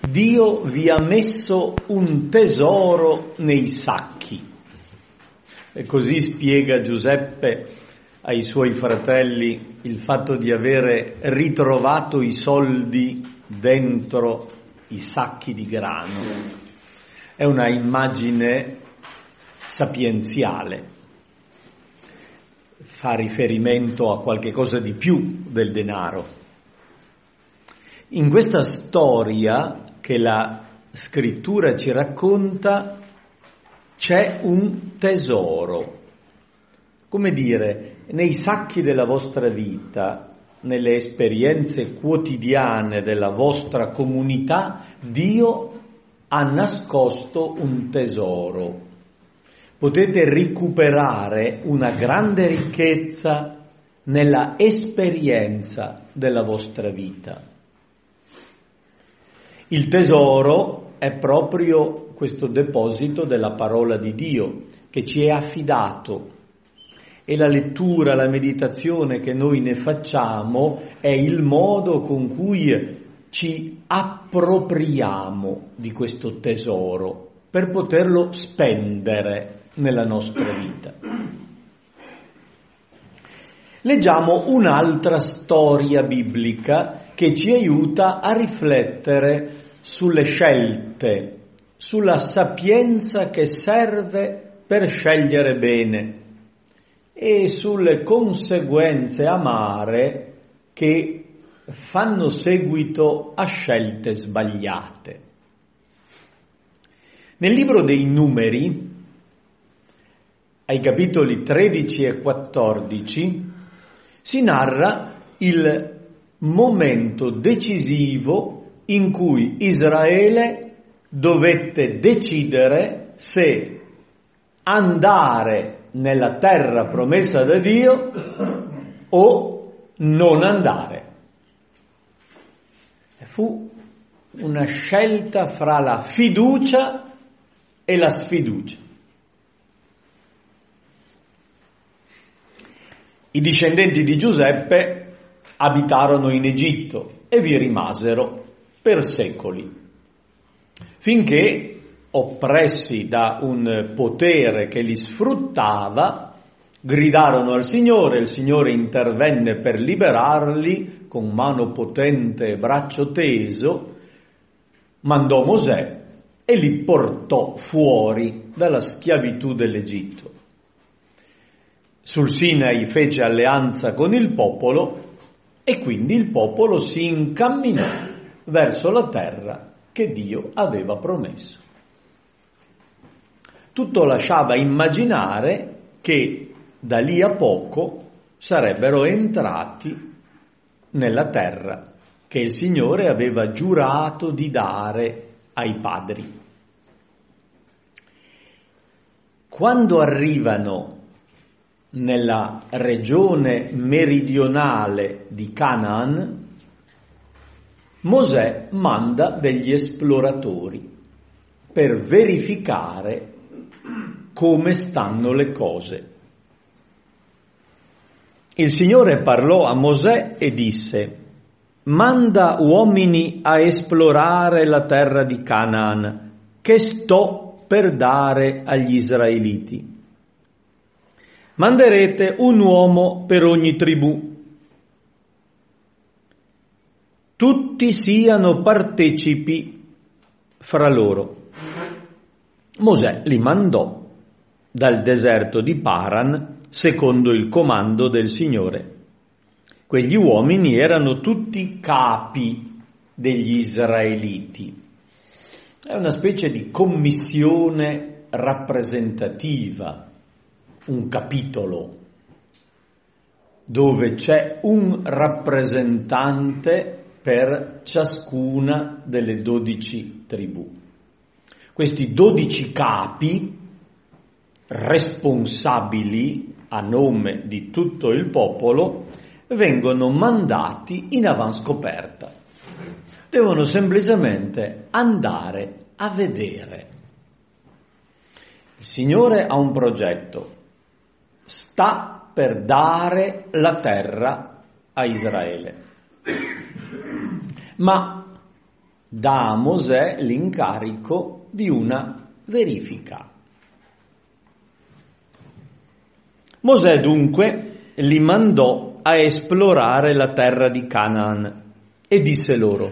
Dio vi ha messo un tesoro nei sacchi. E così spiega Giuseppe ai suoi fratelli il fatto di avere ritrovato i soldi dentro i sacchi di grano. È una immagine sapienziale, fa riferimento a qualche cosa di più del denaro. In questa storia che la scrittura ci racconta c'è un tesoro. Come dire, nei sacchi della vostra vita, nelle esperienze quotidiane della vostra comunità, Dio ha nascosto un tesoro. Potete recuperare una grande ricchezza nella esperienza della vostra vita. Il tesoro è proprio questo deposito della parola di Dio che ci è affidato, e la lettura, la meditazione che noi ne facciamo è il modo con cui ci appropriamo di questo tesoro per poterlo spendere nella nostra vita. Leggiamo un'altra storia biblica che ci aiuta a riflettere sulle scelte, sulla sapienza che serve per scegliere bene e sulle conseguenze amare che fanno seguito a scelte sbagliate. Nel libro dei Numeri, ai capitoli 13 e 14, si narra il momento decisivo in cui Israele dovette decidere se andare nella terra promessa da Dio o non andare. Fu una scelta fra la fiducia e la sfiducia. I discendenti di Giuseppe abitarono in Egitto e vi rimasero per secoli, finché, oppressi da un potere che li sfruttava, gridarono al Signore, il Signore intervenne per liberarli con mano potente e braccio teso, mandò Mosè e li portò fuori dalla schiavitù dell'Egitto. Sul Sinai fece alleanza con il popolo e quindi il popolo si incamminò verso la terra che Dio aveva promesso. Tutto lasciava immaginare che da lì a poco sarebbero entrati nella terra che il Signore aveva giurato di dare ai padri. Quando arrivano nella regione meridionale di Canaan, Mosè manda degli esploratori per verificare come stanno le cose. Il Signore parlò a Mosè e disse: «Manda uomini a esplorare la terra di Canaan, che sto per dare agli israeliti. Manderete un uomo per ogni tribù. Tutti siano partecipi fra loro». Mosè li mandò dal deserto di Paran secondo il comando del Signore. Quegli uomini erano tutti capi degli israeliti. È una specie di commissione rappresentativa, un capitolo, dove c'è un rappresentante per ciascuna delle 12 tribù. Questi 12 capi, responsabili a nome di tutto il popolo, vengono mandati in avanscoperta. Devono semplicemente andare a vedere. Il Signore ha un progetto, sta per dare la terra a Israele. Ma dà a Mosè l'incarico di una verifica. Mosè dunque li mandò a esplorare la terra di Canaan e disse loro: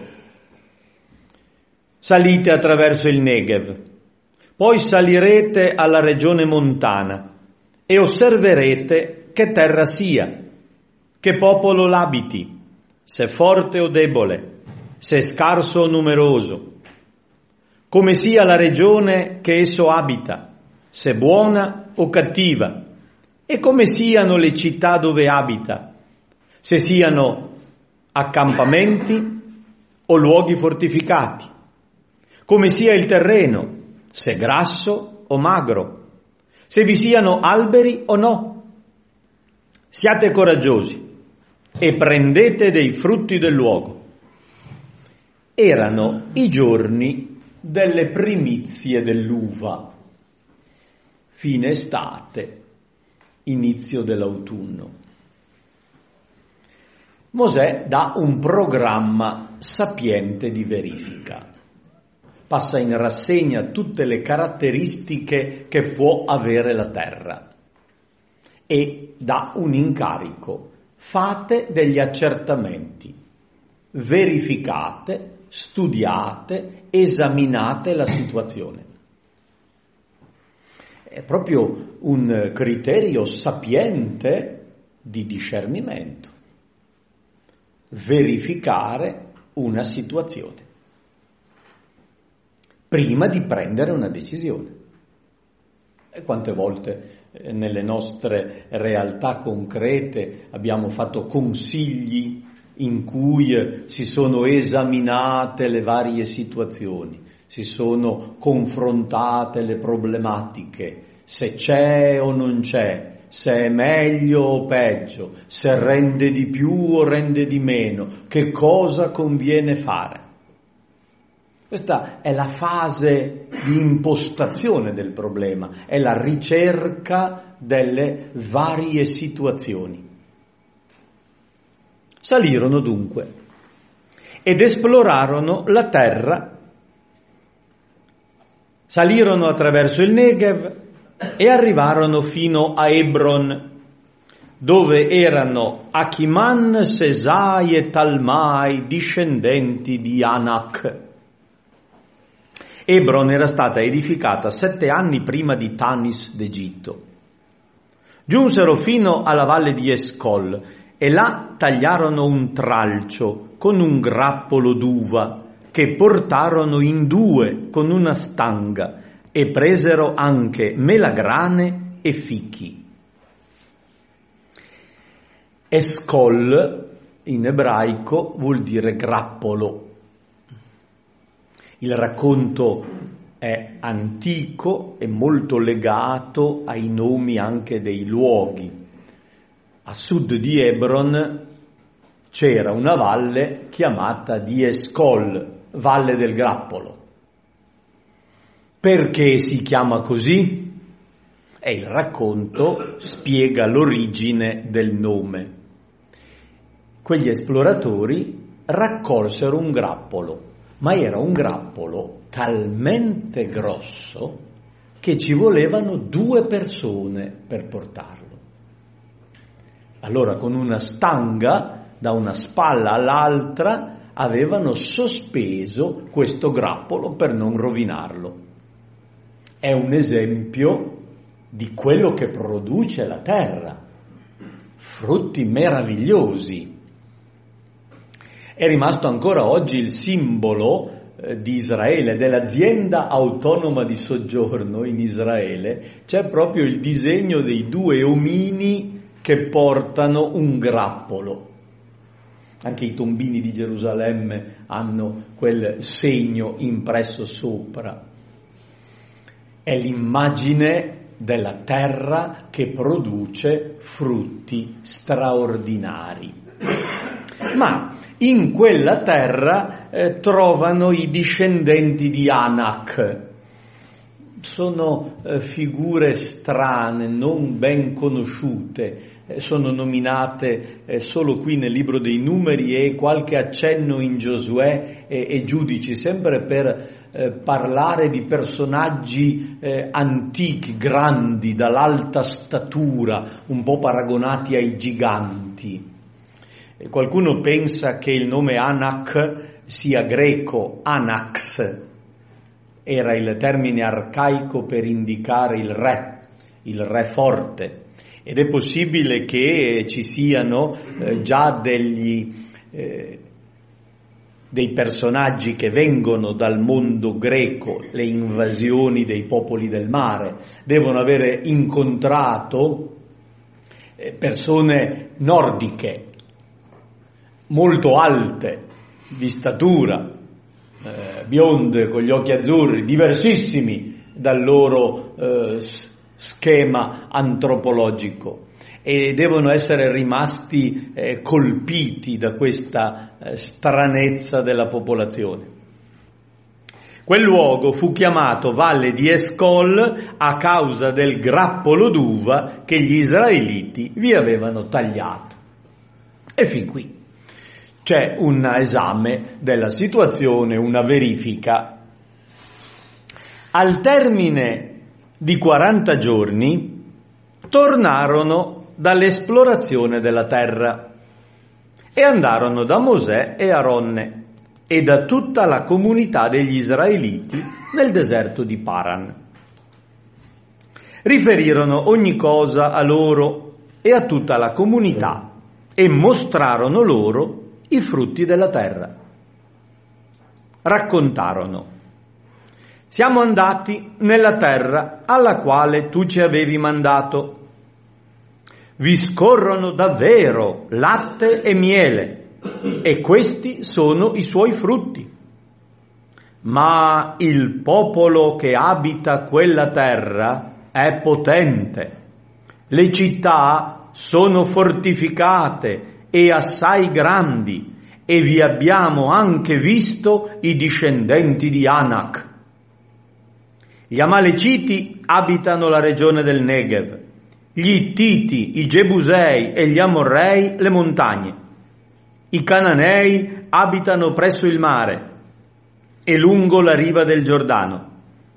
salite attraverso il Negev, poi salirete alla regione montana e osserverete che terra sia, che popolo l'abiti, se è forte o debole, se è scarso o numeroso, come sia la regione che esso abita, se è buona o cattiva, e come siano le città dove abita, se siano accampamenti o luoghi fortificati, come sia il terreno, se è grasso o magro, se vi siano alberi o no. Siate coraggiosi e prendete dei frutti del luogo. Erano i giorni delle primizie dell'uva, fine estate, inizio dell'autunno. Mosè dà un programma sapiente di verifica. Passa in rassegna tutte le caratteristiche che può avere la terra e dà un incarico: fate degli accertamenti, verificate, studiate, esaminate la situazione. È proprio un criterio sapiente di discernimento, verificare una situazione prima di prendere una decisione. E quante volte nelle nostre realtà concrete abbiamo fatto consigli in cui si sono esaminate le varie situazioni, si sono confrontate le problematiche, se c'è o non c'è, se è meglio o peggio, se rende di più o rende di meno, che cosa conviene fare. Questa è la fase di impostazione del problema, è la ricerca delle varie situazioni. Salirono dunque ed esplorarono la terra, salirono attraverso il Negev e arrivarono fino a Hebron, dove erano Achiman, Sesai e Talmai, discendenti di Anak. Hebron era stata edificata 7 anni prima di Tanis d'Egitto. Giunsero fino alla valle di Escol e là tagliarono un tralcio con un grappolo d'uva che portarono in 2 con una stanga e presero anche melagrane e fichi. Escol in ebraico vuol dire grappolo. Il racconto è antico e molto legato ai nomi anche dei luoghi. A sud di Hebron c'era una valle chiamata di Escol, Valle del Grappolo. Perché si chiama così? E il racconto spiega l'origine del nome. Quegli esploratori raccolsero un grappolo, ma era un grappolo talmente grosso che ci volevano 2 persone per portarlo. Allora con una stanga da una spalla all'altra avevano sospeso questo grappolo per non rovinarlo. È un esempio di quello che produce la terra, frutti meravigliosi. È rimasto ancora oggi il simbolo di Israele, dell'azienda autonoma di soggiorno in Israele. C'è proprio il disegno dei 2 omini che portano un grappolo. Anche i tombini di Gerusalemme hanno quel segno impresso sopra. È l'immagine della terra che produce frutti straordinari. Ma in quella terra trovano i discendenti di Anak. sono figure strane, non ben conosciute, sono nominate solo qui nel libro dei Numeri e qualche accenno in Giosuè e Giudici, sempre per parlare di personaggi antichi, grandi, dall'alta statura, un po' paragonati ai giganti. Qualcuno pensa che il nome Anak sia greco, Anax, era il termine arcaico per indicare il re forte, ed è possibile che ci siano già dei personaggi che vengono dal mondo greco, le invasioni dei popoli del mare, devono avere incontrato persone nordiche, molto alte, di statura, bionde, con gli occhi azzurri, diversissimi dal loro schema antropologico, e devono essere rimasti colpiti da questa stranezza della popolazione. Quel luogo fu chiamato Valle di Escol a causa del grappolo d'uva che gli israeliti vi avevano tagliato. E fin qui c'è un esame della situazione, una verifica. Al termine di 40 giorni tornarono dall'esplorazione della terra e andarono da Mosè e Aronne e da tutta la comunità degli israeliti nel deserto di Paran. Riferirono ogni cosa a loro e a tutta la comunità e mostrarono loro i frutti della terra. Raccontarono: siamo andati nella terra alla quale tu ci avevi mandato. Vi scorrono davvero latte e miele, e questi sono i suoi frutti. Ma il popolo che abita quella terra è potente. Le città sono fortificate e assai grandi, e vi abbiamo anche visto i discendenti di Anak. Gli Amaleciti abitano la regione del Negev, gli Ittiti, i Gebusei e gli Amorrei le montagne. I Cananei abitano presso il mare e lungo la riva del Giordano.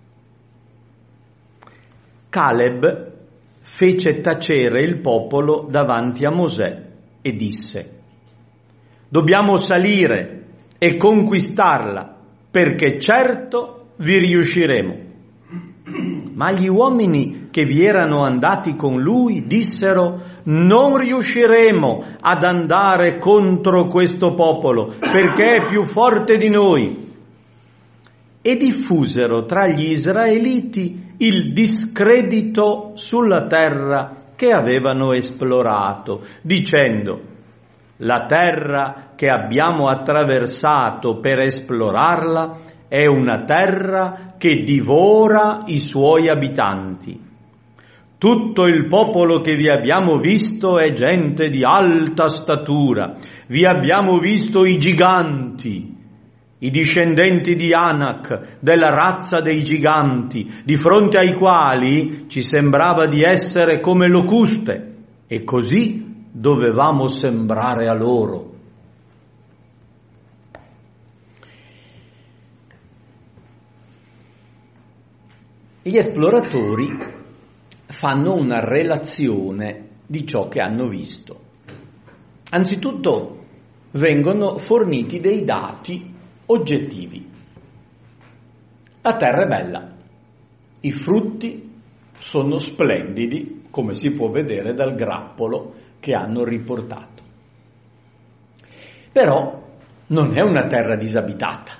Caleb fece tacere il popolo davanti a Mosè e disse: dobbiamo salire e conquistarla, perché certo vi riusciremo. Ma gli uomini che vi erano andati con lui dissero: non riusciremo ad andare contro questo popolo, perché è più forte di noi. E diffusero tra gli israeliti il discredito sulla terra che avevano esplorato, dicendo: la terra che abbiamo attraversato per esplorarla è una terra che divora i suoi abitanti. Tutto il popolo che vi abbiamo visto è gente di alta statura, vi abbiamo visto i giganti, i discendenti di Anak, della razza dei giganti, di fronte ai quali ci sembrava di essere come locuste, e così dovevamo sembrare a loro. Gli esploratori fanno una relazione di ciò che hanno visto. Anzitutto vengono forniti dei dati oggettivi. La terra è bella, i frutti sono splendidi, come si può vedere dal grappolo che hanno riportato. Però non è una terra disabitata.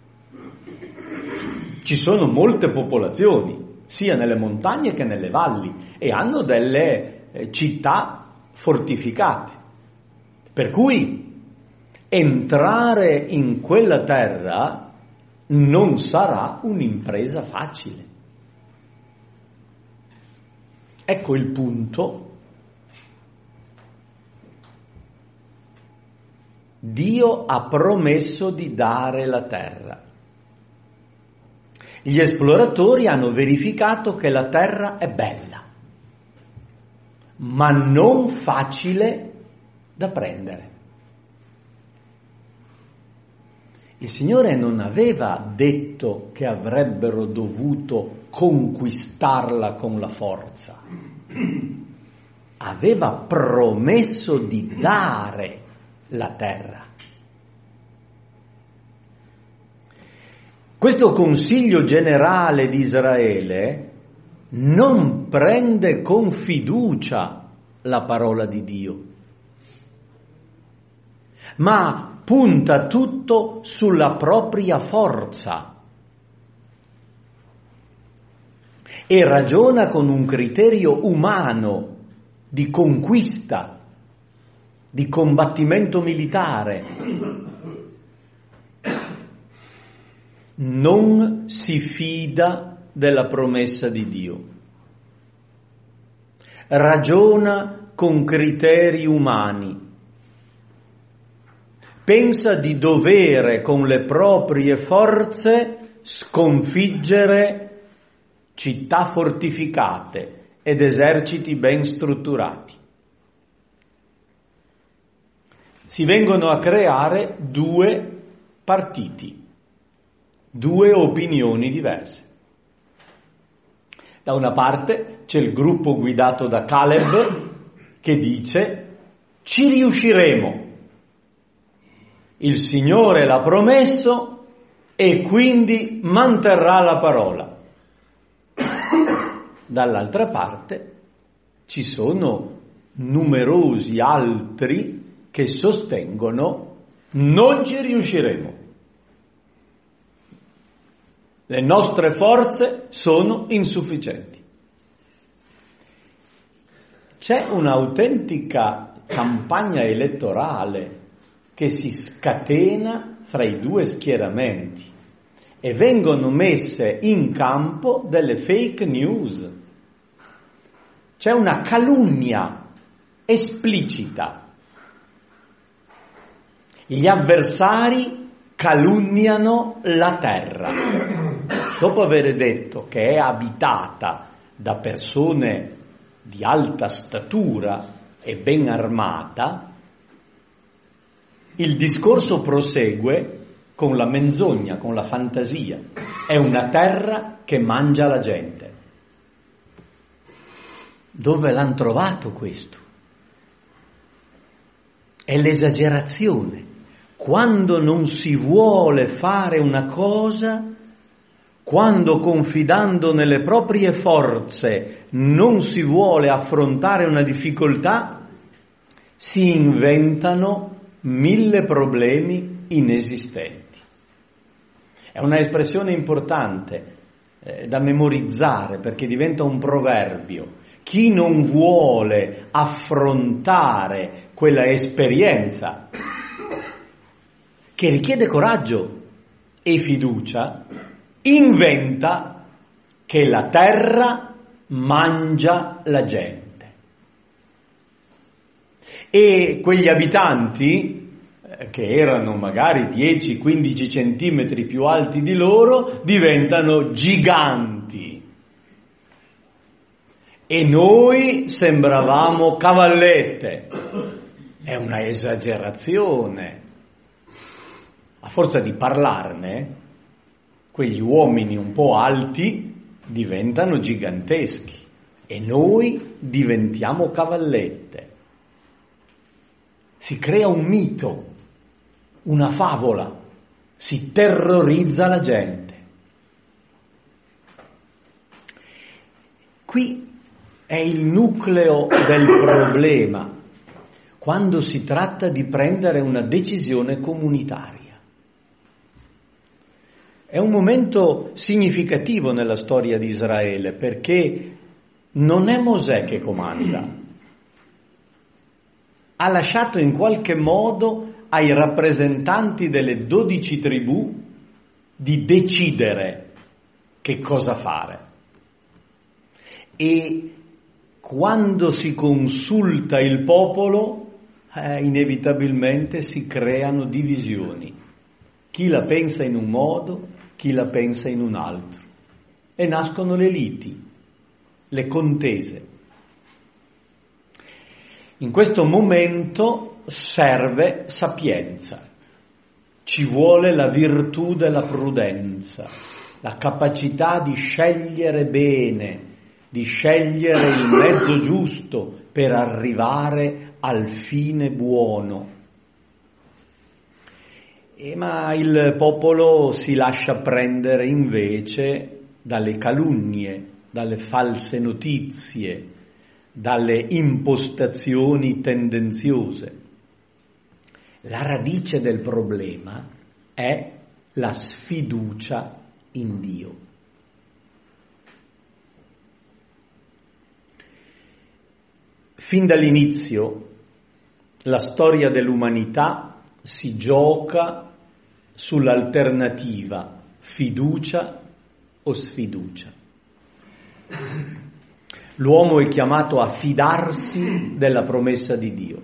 Ci sono molte popolazioni, sia nelle montagne che nelle valli, e hanno delle città fortificate. Per cui entrare in quella terra non sarà un'impresa facile. Ecco il punto. Dio ha promesso di dare la terra. Gli esploratori hanno verificato che la terra è bella, ma non facile da prendere. Il Signore non aveva detto che avrebbero dovuto conquistarla con la forza, aveva promesso di dare la terra. Questo Consiglio generale di Israele non prende con fiducia la parola di Dio, ma punta tutto sulla propria forza e ragiona con un criterio umano di conquista, di combattimento militare. Non si fida della promessa di Dio. Ragiona con criteri umani. Pensa di dovere con le proprie forze sconfiggere città fortificate ed eserciti ben strutturati. Si vengono a creare due partiti, due opinioni diverse. Da una parte c'è il gruppo guidato da Caleb che dice: ci riusciremo. Il Signore l'ha promesso e quindi manterrà la parola. Dall'altra parte ci sono numerosi altri che sostengono: non ci riusciremo. Le nostre forze sono insufficienti. C'è un'autentica campagna elettorale che si scatena fra i due schieramenti e vengono messe in campo delle fake news. C'è una calunnia esplicita. Gli avversari calunniano la terra. Dopo aver detto che è abitata da persone di alta statura e ben armata, il discorso prosegue con la menzogna, con la fantasia. È una terra che mangia la gente. Dove l'hanno trovato questo? È l'esagerazione. Quando non si vuole fare una cosa, quando confidando nelle proprie forze non si vuole affrontare una difficoltà, si inventano 1000 problemi inesistenti. È una espressione importante da memorizzare perché diventa un proverbio. Chi non vuole affrontare quella esperienza che richiede coraggio e fiducia, inventa che la terra mangia la gente. E quegli abitanti, che erano magari 10-15 centimetri più alti di loro, diventano giganti. E noi sembravamo cavallette. È una esagerazione. A forza di parlarne, quegli uomini un po' alti diventano giganteschi e noi diventiamo cavallette. Si crea un mito, una favola, si terrorizza la gente. Qui è il nucleo del problema, quando si tratta di prendere una decisione comunitaria. È un momento significativo nella storia di Israele, perché non è Mosè che comanda. Ha lasciato in qualche modo ai rappresentanti delle 12 tribù di decidere che cosa fare. E quando si consulta il popolo, inevitabilmente si creano divisioni. Chi la pensa in un modo, chi la pensa in un altro. e nascono le liti, le contese. In questo momento serve sapienza, ci vuole la virtù della prudenza, la capacità di scegliere bene, di scegliere il mezzo giusto per arrivare al fine buono. Ma il popolo si lascia prendere invece dalle calunnie, dalle false notizie, dalle impostazioni tendenziose. La radice del problema è la sfiducia in Dio. Fin dall'inizio la storia dell'umanità si gioca sull'alternativa fiducia o sfiducia. L'uomo è chiamato a fidarsi della promessa di Dio,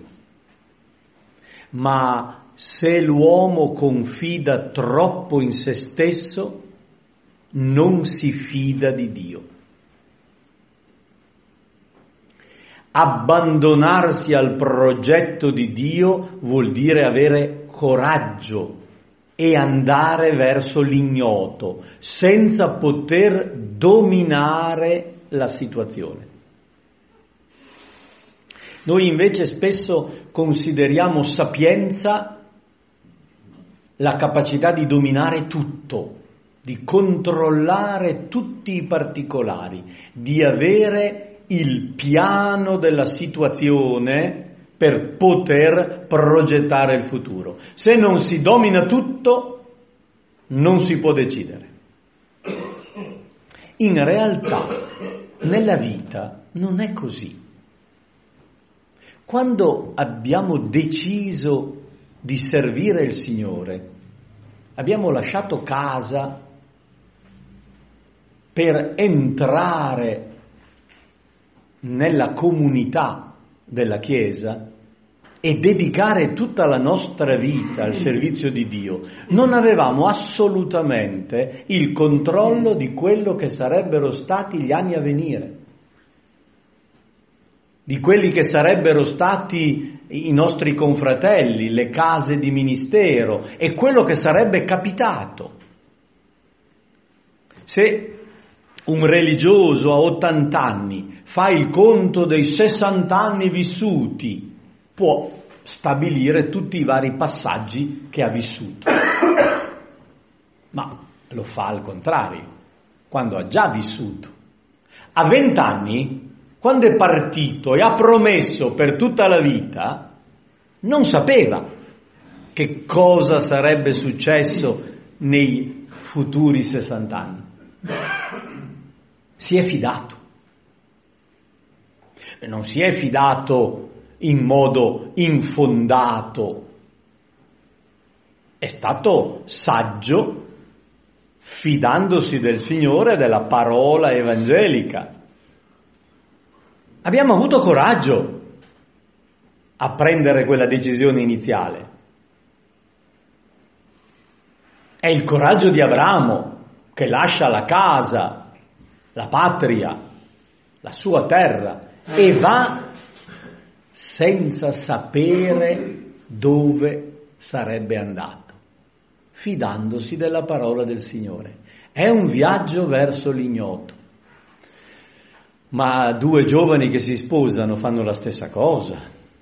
ma se l'uomo confida troppo in se stesso, non si fida di Dio. Abbandonarsi al progetto di Dio vuol dire avere coraggio e andare verso l'ignoto, senza poter dominare la situazione. Noi invece spesso consideriamo sapienza la capacità di dominare tutto, di controllare tutti i particolari, di avere il piano della situazione per poter progettare il futuro. Se non si domina tutto, non si può decidere. In realtà, nella vita non è così. Quando abbiamo deciso di servire il Signore, abbiamo lasciato casa per entrare nella comunità della Chiesa e dedicare tutta la nostra vita al servizio di Dio. Non avevamo assolutamente il controllo di quello che sarebbero stati gli anni a venire, di quelli che sarebbero stati i nostri confratelli, le case di ministero e quello che sarebbe capitato. Se un religioso a 80 anni fa il conto dei 60 anni vissuti, può stabilire tutti i vari passaggi che ha vissuto. Ma lo fa al contrario, quando ha già vissuto. A 20 anni, quando è partito e ha promesso per tutta la vita, non sapeva che cosa sarebbe successo nei futuri 60 anni. Si è fidato. Non si è fidato in modo infondato. È stato saggio, fidandosi del Signore e della parola evangelica. Abbiamo avuto coraggio a prendere quella decisione iniziale. È il coraggio di Abramo che lascia la casa, la patria, la sua terra e va senza sapere dove sarebbe andato, fidandosi della parola del Signore. È un viaggio verso l'ignoto. Ma due giovani che si sposano fanno la stessa cosa.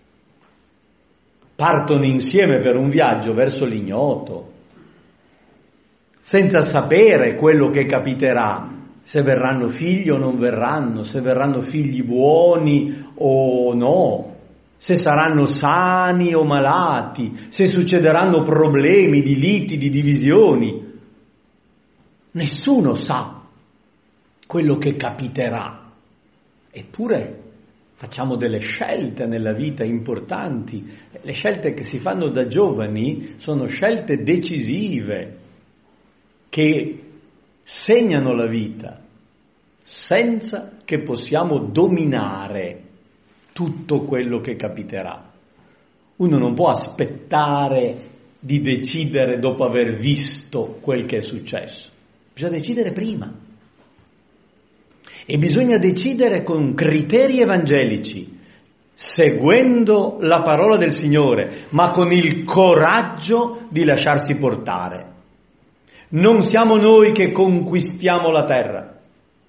Partono insieme per un viaggio verso l'ignoto, senza sapere quello che capiterà, se verranno figli o non verranno, se verranno figli buoni o no, se saranno sani o malati, se succederanno problemi di liti, di divisioni. Nessuno sa quello che capiterà. Eppure facciamo delle scelte nella vita importanti. Le scelte che si fanno da giovani sono scelte decisive che segnano la vita senza che possiamo dominare tutto quello che capiterà. Uno non può aspettare di decidere dopo aver visto quel che è successo. Bisogna decidere prima. E bisogna decidere con criteri evangelici, seguendo la parola del Signore, ma con il coraggio di lasciarsi portare. Non siamo noi che conquistiamo la terra,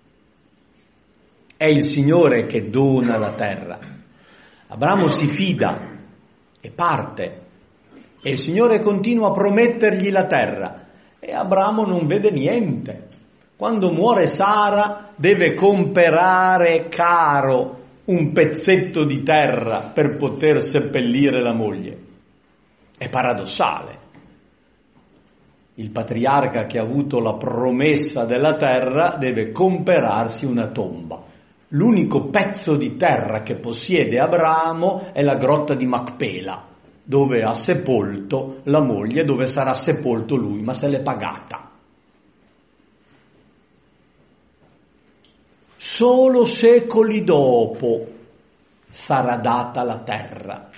è il Signore che dona la terra. Abramo si fida e parte, e il Signore continua a promettergli la terra, e Abramo non vede niente. Quando muore Sara deve comprare caro un pezzetto di terra per poter seppellire la moglie. È paradossale. Il patriarca che ha avuto la promessa della terra deve comperarsi una tomba. L'unico pezzo di terra che possiede Abramo è la grotta di Macpela, dove ha sepolto la moglie, dove sarà sepolto lui, ma se l'è pagata. Solo secoli dopo sarà data la terra.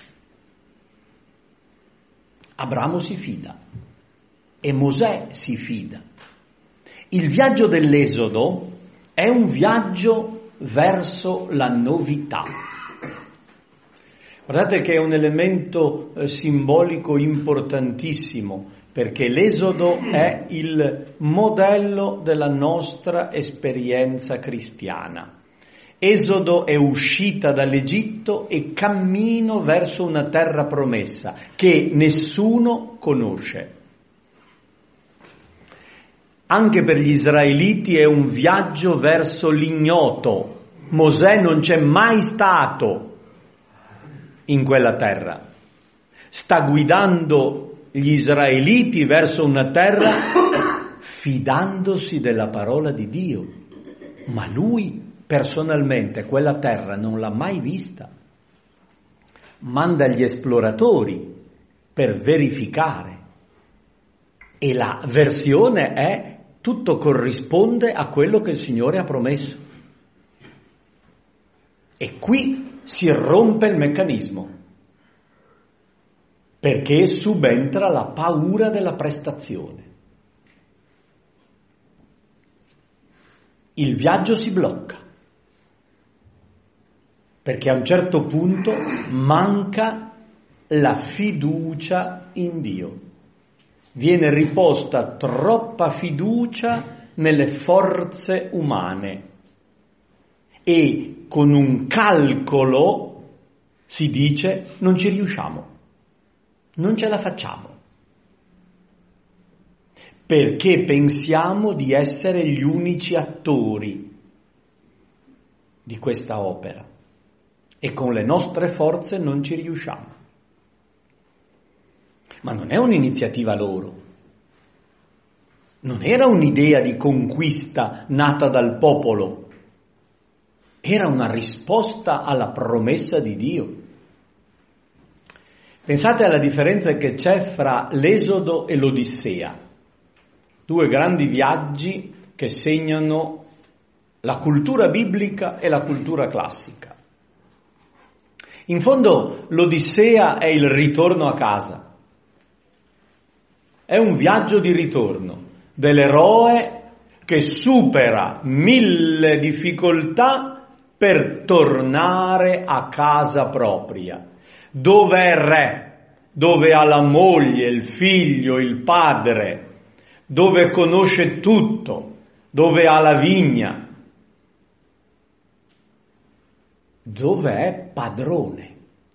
Abramo si fida e Mosè si fida. Il viaggio dell'Esodo è un viaggio verso la novità. Guardate che è un elemento simbolico importantissimo, perché l'Esodo è il modello della nostra esperienza cristiana. Esodo è uscita dall'Egitto e cammino verso una terra promessa che nessuno conosce. Anche per gli israeliti è un viaggio verso l'ignoto. Mosè non c'è mai stato in quella terra. Sta guidando gli israeliti verso una terra fidandosi della parola di Dio, ma lui personalmente quella terra non l'ha mai vista. Manda gli esploratori per verificare e la versione è: tutto corrisponde a quello che il Signore ha promesso. E qui si rompe il meccanismo, perché subentra la paura della prestazione. Il viaggio si blocca, perché a un certo punto manca la fiducia in Dio. Viene riposta troppa fiducia nelle forze umane e con un calcolo si dice: non ci riusciamo. Non ce la facciamo, perché pensiamo di essere gli unici attori di questa opera e con le nostre forze non ci riusciamo. Ma non è un'iniziativa loro, non era un'idea di conquista nata dal popolo, era una risposta alla promessa di Dio. Pensate alla differenza che c'è fra l'Esodo e l'Odissea, due grandi viaggi che segnano la cultura biblica e la cultura classica. In fondo l'Odissea è il ritorno a casa, è un viaggio di ritorno dell'eroe che supera 1000 difficoltà per tornare a casa propria, dove è re, dove ha la moglie, il figlio, il padre, dove conosce tutto, dove ha la vigna, dove è padrone.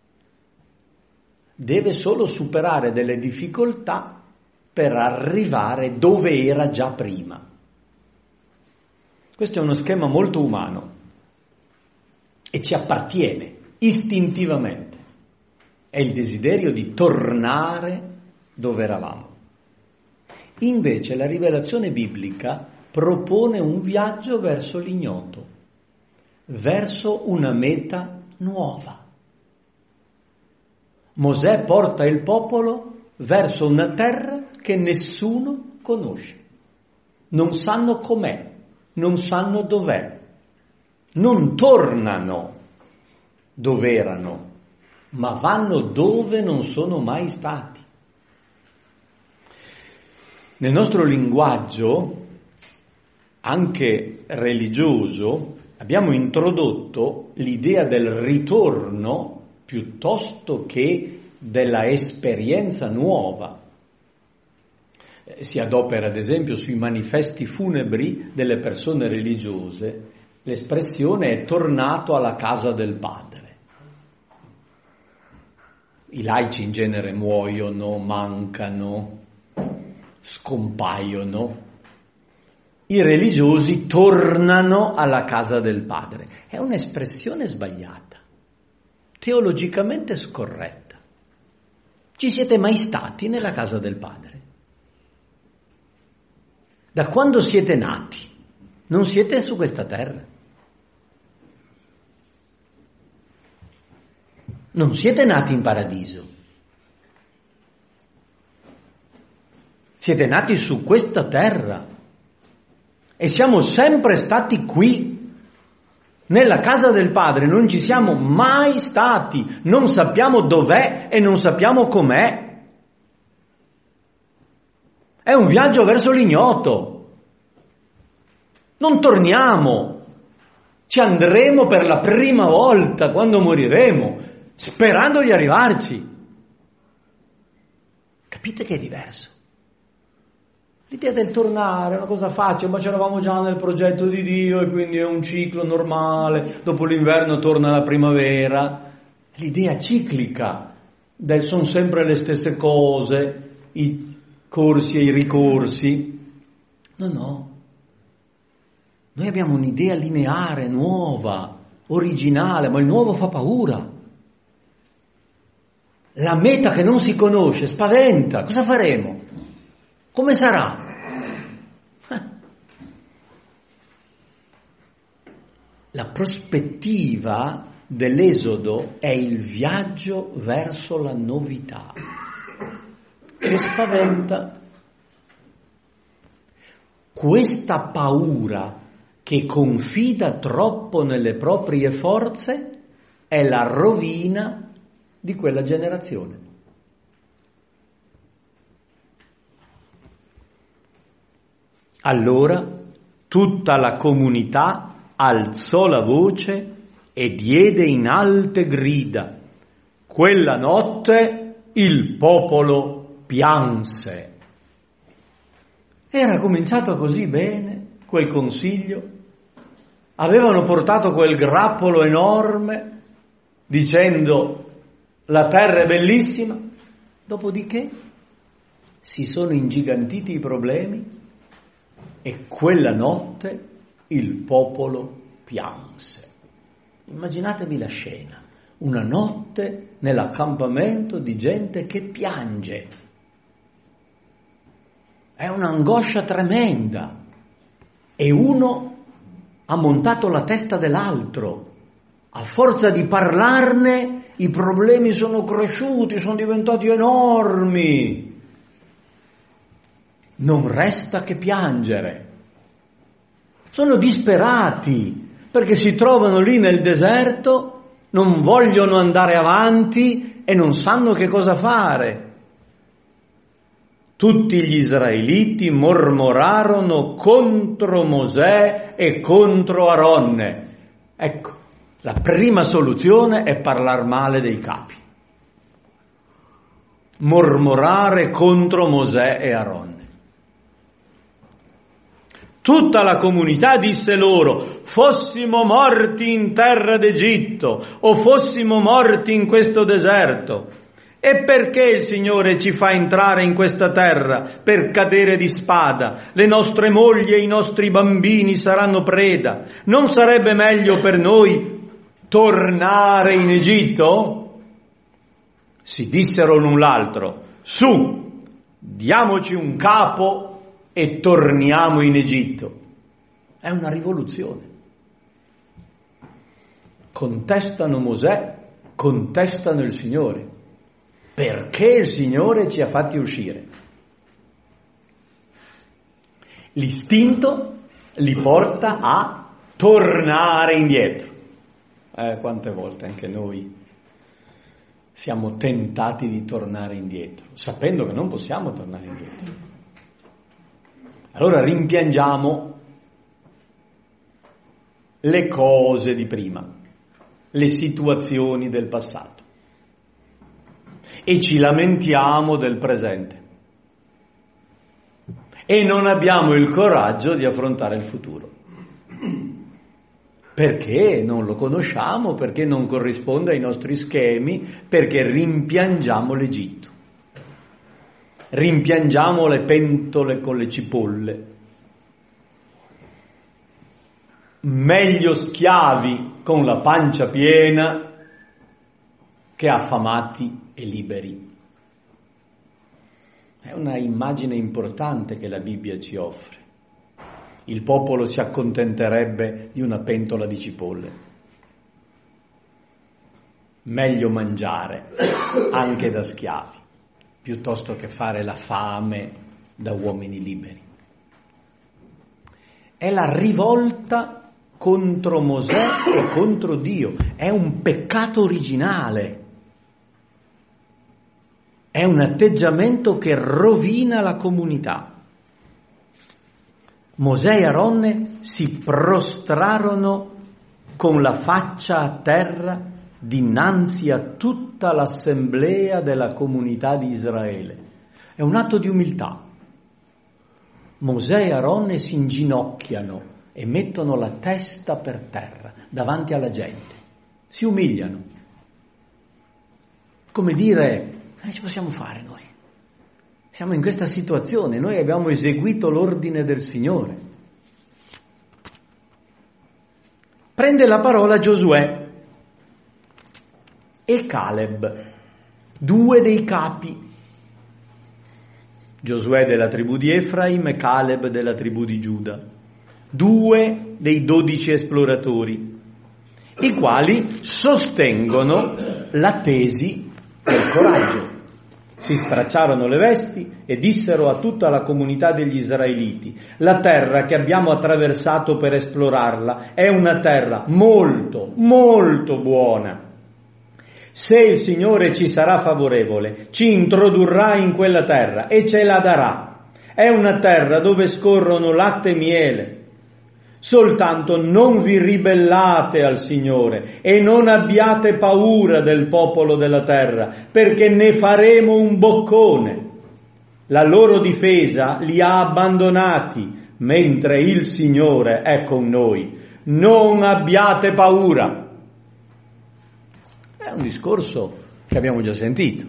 Deve solo superare delle difficoltà per arrivare dove era già prima. Questo è uno schema molto umano e ci appartiene istintivamente. È il desiderio di tornare dove eravamo. Invece la rivelazione biblica propone un viaggio verso l'ignoto, verso una meta nuova. Mosè porta il popolo verso una terra che nessuno conosce. Non sanno com'è, non sanno dov'è, non tornano dove erano, ma vanno dove non sono mai stati. Nel nostro linguaggio anche religioso, abbiamo introdotto l'idea del ritorno piuttosto che della esperienza nuova. Si adopera ad esempio sui manifesti funebri delle persone religiose l'espressione è tornato alla casa del Padre. I laici in genere muoiono, mancano, scompaiono. I religiosi tornano alla casa del Padre. È un'espressione sbagliata, teologicamente scorretta. Ci siete mai stati nella casa del Padre? Da quando siete nati, non siete su questa terra. Non siete nati in paradiso. Siete nati su questa terra. E siamo sempre stati qui, nella casa del Padre, non ci siamo mai stati, non sappiamo dov'è e non sappiamo com'è. È un viaggio verso l'ignoto. Non torniamo, ci andremo per la prima volta quando moriremo, sperando di arrivarci. Capite che è diverso? L'idea del tornare è una cosa facile, ma c'eravamo già nel progetto di Dio e quindi è un ciclo normale, dopo l'inverno torna la primavera. L'idea ciclica, sono sempre le stesse cose, i corsi e i ricorsi. No. Noi abbiamo un'idea lineare, nuova, originale, ma il nuovo fa paura. La meta che non si conosce spaventa. Cosa faremo? Come sarà? La prospettiva dell'Esodo è il viaggio verso la novità, che spaventa. Questa paura che confida troppo nelle proprie forze è la rovina di quella generazione. Allora tutta la comunità alzò la voce e diede in alte grida. Quella notte il popolo pianse. Era cominciato così bene quel consiglio. Avevano portato quel grappolo enorme dicendo la terra è bellissima. Dopodiché si sono ingigantiti i problemi e quella notte il popolo pianse. Immaginatevi la scena, una notte nell'accampamento di gente che piange. È un'angoscia tremenda e uno ha montato la testa dell'altro. A forza di parlarne i problemi sono cresciuti, sono diventati enormi. Non resta che piangere. Sono disperati perché si trovano lì nel deserto, non vogliono andare avanti e non sanno che cosa fare. Tutti gli israeliti mormorarono contro Mosè e contro Aronne. Ecco, la prima soluzione è parlare male dei capi. Mormorare contro Mosè e Aronne. Tutta la comunità disse loro: fossimo morti in terra d'Egitto o fossimo morti in questo deserto. E perché il Signore ci fa entrare in questa terra per cadere di spada? Le nostre mogli e i nostri bambini saranno preda. Non sarebbe meglio per noi tornare in Egitto? Si dissero l'un l'altro: su, diamoci un capo e torniamo in Egitto. È una rivoluzione. Contestano Mosè, contestano il Signore. Perché il Signore ci ha fatti uscire? L'istinto li porta a tornare indietro. Quante volte anche noi siamo tentati di tornare indietro, sapendo che non possiamo tornare indietro. Allora rimpiangiamo le cose di prima, le situazioni del passato e ci lamentiamo del presente e non abbiamo il coraggio di affrontare il futuro. Perché non lo conosciamo, perché non corrisponde ai nostri schemi, perché rimpiangiamo l'Egitto, rimpiangiamo le pentole con le cipolle. Meglio schiavi con la pancia piena che affamati e liberi. È una immagine importante che la Bibbia ci offre. Il popolo si accontenterebbe di una pentola di cipolle. Meglio mangiare anche da schiavi, piuttosto che fare la fame da uomini liberi. È la rivolta contro Mosè e contro Dio, è un peccato originale, è un atteggiamento che rovina la comunità. Mosè e Aronne si prostrarono con la faccia a terra dinanzi a tutta l'assemblea della comunità di Israele. È un atto di umiltà. Mosè e Aronne si inginocchiano e mettono la testa per terra davanti alla gente. Si umiliano. Come dire, ci possiamo fare noi? Siamo in questa situazione, noi abbiamo eseguito l'ordine del Signore. Prende la parola Giosuè e Caleb, due dei capi. Giosuè della tribù di Efraim e Caleb della tribù di Giuda, due dei 12 esploratori, i quali sostengono la tesi del coraggio. Si stracciarono le vesti e dissero a tutta la comunità degli israeliti: la terra che abbiamo attraversato per esplorarla è una terra molto, molto buona. Se il Signore ci sarà favorevole, ci introdurrà in quella terra e ce la darà. È una terra dove scorrono latte e miele. Soltanto non vi ribellate al Signore e non abbiate paura del popolo della terra, perché ne faremo un boccone. La loro difesa li ha abbandonati, mentre il Signore è con noi. Non abbiate paura. È un discorso che abbiamo già sentito.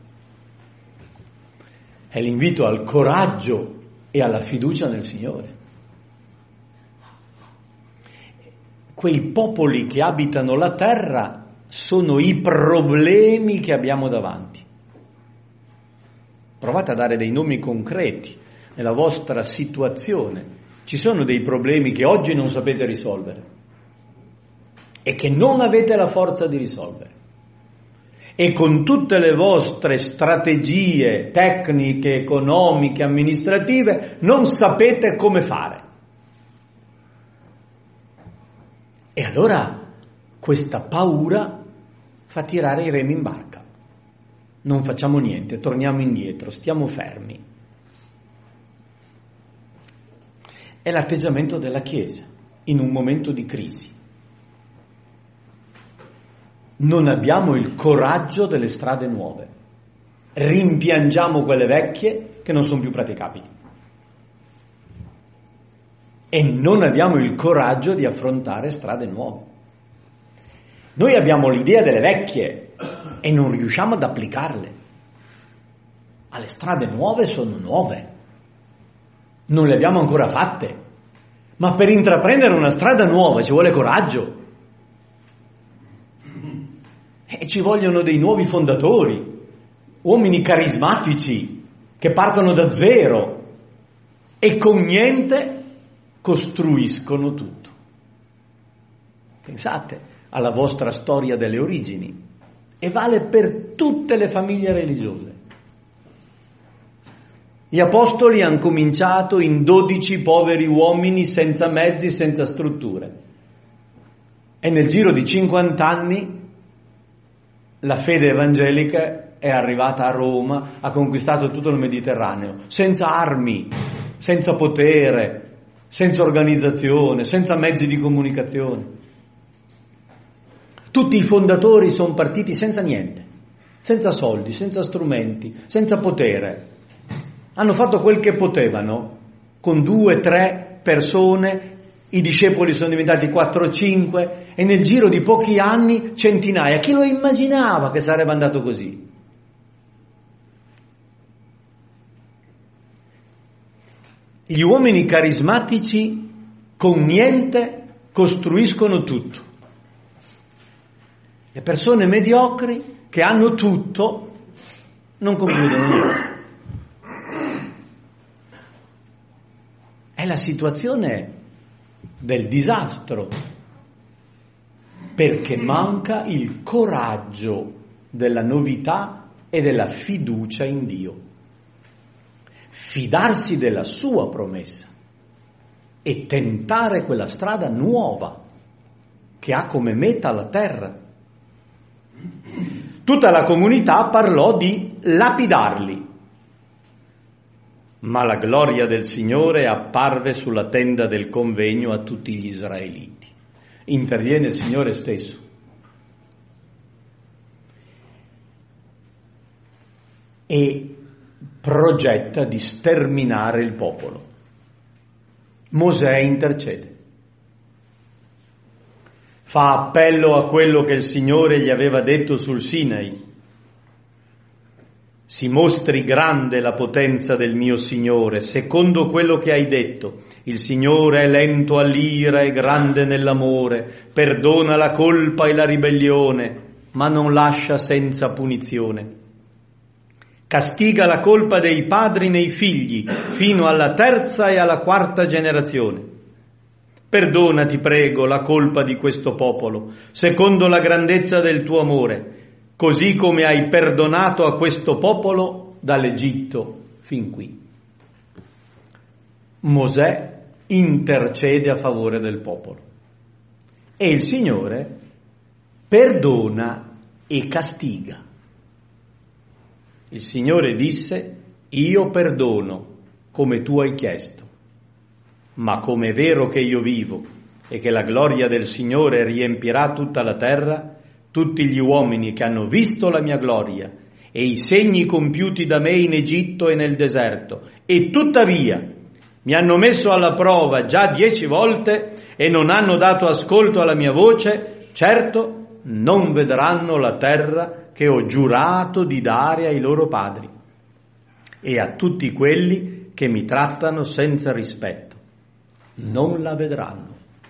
È l'invito al coraggio e alla fiducia nel Signore. Quei popoli che abitano la terra sono i problemi che abbiamo davanti. Provate a dare dei nomi concreti nella vostra situazione. Ci sono dei problemi che oggi non sapete risolvere e che non avete la forza di risolvere. E con tutte le vostre strategie tecniche, economiche, amministrative non sapete come fare. E allora questa paura fa tirare i remi in barca. Non facciamo niente, torniamo indietro, stiamo fermi. È l'atteggiamento della Chiesa in un momento di crisi. Non abbiamo il coraggio delle strade nuove. Rimpiangiamo quelle vecchie che non sono più praticabili. E non abbiamo il coraggio di affrontare strade nuove. Noi abbiamo l'idea delle vecchie e non riusciamo ad applicarle. Ma le strade nuove sono nuove. Non le abbiamo ancora fatte. Ma per intraprendere una strada nuova ci vuole coraggio. E ci vogliono dei nuovi fondatori, uomini carismatici che partono da zero e con niente costruiscono tutto. Pensate alla vostra storia delle origini e vale per tutte le famiglie religiose. Gli apostoli hanno cominciato in 12 poveri uomini senza mezzi, senza strutture. E nel giro di 50 anni la fede evangelica è arrivata a Roma, ha conquistato tutto il Mediterraneo, senza armi, senza potere, senza organizzazione, senza mezzi di comunicazione. Tutti i fondatori sono partiti senza niente, senza soldi, senza strumenti, senza potere. Hanno fatto quel che potevano, con 2, 3 persone, i discepoli sono diventati 4 o 5 e nel giro di pochi anni centinaia. Chi lo immaginava che sarebbe andato così? Gli uomini carismatici con niente costruiscono tutto. Le persone mediocri che hanno tutto non concludono niente. È la situazione del disastro, perché manca il coraggio della novità e della fiducia in Dio. Fidarsi della sua promessa e tentare quella strada nuova che ha come meta la terra. Tutta la comunità parlò di lapidarli, ma la gloria del Signore apparve sulla tenda del convegno a tutti gli israeliti. Interviene il Signore stesso. E progetta di sterminare il popolo. Mosè intercede. Fa appello a quello che il Signore gli aveva detto sul Sinai. Si mostri grande la potenza del mio Signore, secondo quello che hai detto. Il Signore è lento all'ira e grande nell'amore, perdona la colpa e la ribellione, ma non lascia senza punizione. Castiga la colpa dei padri nei figli, fino alla 3ª e alla 4ª generazione. Perdona, ti prego, la colpa di questo popolo, secondo la grandezza del tuo amore, così come hai perdonato a questo popolo dall'Egitto fin qui. Mosè intercede a favore del popolo e il Signore perdona e castiga. Il Signore disse: io perdono come tu hai chiesto, ma come è vero che io vivo e che la gloria del Signore riempirà tutta la terra, tutti gli uomini che hanno visto la mia gloria e i segni compiuti da me in Egitto e nel deserto, e tuttavia mi hanno messo alla prova già 10 volte e non hanno dato ascolto alla mia voce, certo non vedranno la terra che ho giurato di dare ai loro padri e a tutti quelli che mi trattano senza rispetto. Non la vedranno.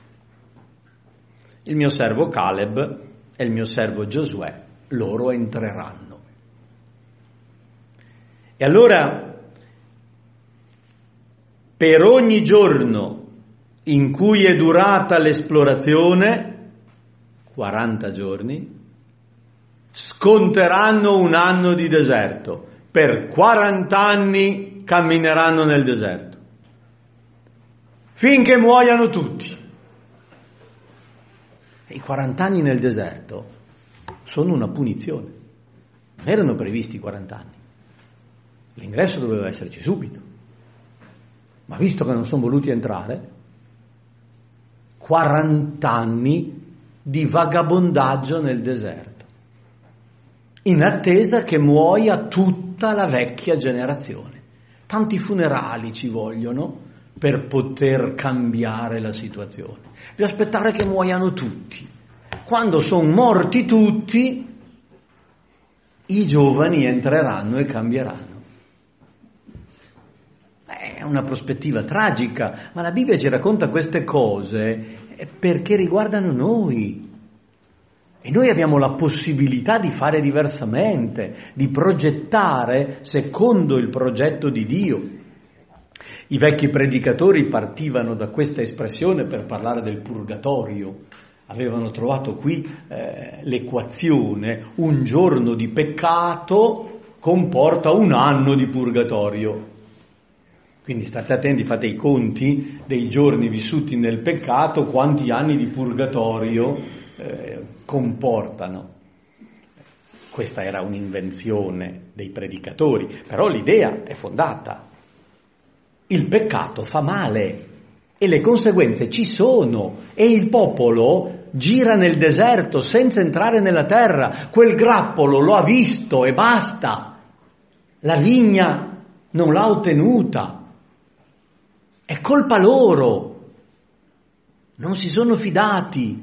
Il mio servo Caleb e il mio servo Giosuè, loro entreranno. E allora, per ogni giorno in cui è durata l'esplorazione, 40 giorni, sconteranno un anno di deserto. Per 40 anni cammineranno nel deserto, finché muoiano tutti. I 40 anni nel deserto sono una punizione. Non erano previsti 40 anni. L'ingresso doveva esserci subito. Ma visto che non sono voluti entrare, 40 anni di vagabondaggio nel deserto, in attesa che muoia tutta la vecchia generazione. Tanti funerali ci vogliono per poter cambiare la situazione. Bisogna aspettare che muoiano tutti. Quando sono morti tutti, i giovani entreranno e cambieranno. È una prospettiva tragica, ma la Bibbia ci racconta queste cose perché riguardano noi. E noi abbiamo la possibilità di fare diversamente, di progettare secondo il progetto di Dio. I vecchi predicatori partivano da questa espressione per parlare del purgatorio. Avevano trovato qui l'equazione: un giorno di peccato comporta un anno di purgatorio. Quindi state attenti, fate i conti dei giorni vissuti nel peccato, quanti anni di purgatorio comportano. Questa era un'invenzione dei predicatori, però l'idea è fondata. Il peccato fa male, E le conseguenze ci sono, e il popolo gira nel deserto senza entrare nella terra. Quel grappolo lo ha visto e basta. La vigna non l'ha ottenuta. È colpa loro. Non si sono fidati.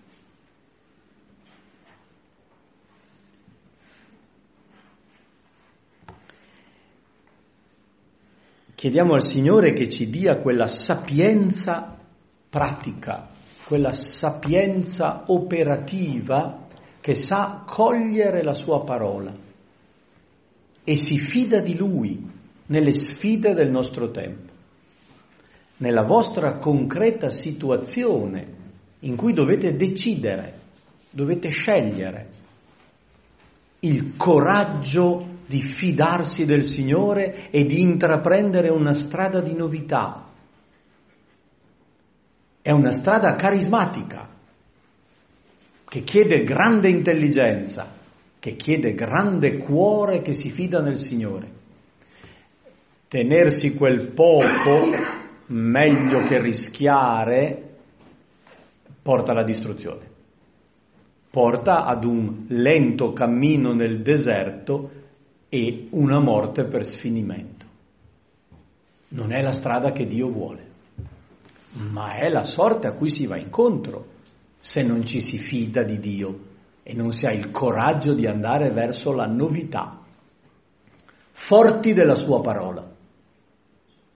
Chiediamo al Signore che ci dia quella sapienza pratica, quella sapienza operativa che sa cogliere la sua parola e si fida di Lui nelle sfide del nostro tempo, nella vostra concreta situazione in cui dovete decidere, dovete scegliere il coraggio di fidarsi del Signore e di intraprendere una strada di novità. È una strada carismatica, che chiede grande intelligenza, che chiede grande cuore che si fida nel Signore. Tenersi quel poco, meglio che rischiare, porta alla distruzione. Porta ad un lento cammino nel deserto e una morte per sfinimento. Non è la strada che Dio vuole, ma è la sorte a cui si va incontro se non ci si fida di Dio e non si ha il coraggio di andare verso la novità, forti della sua parola.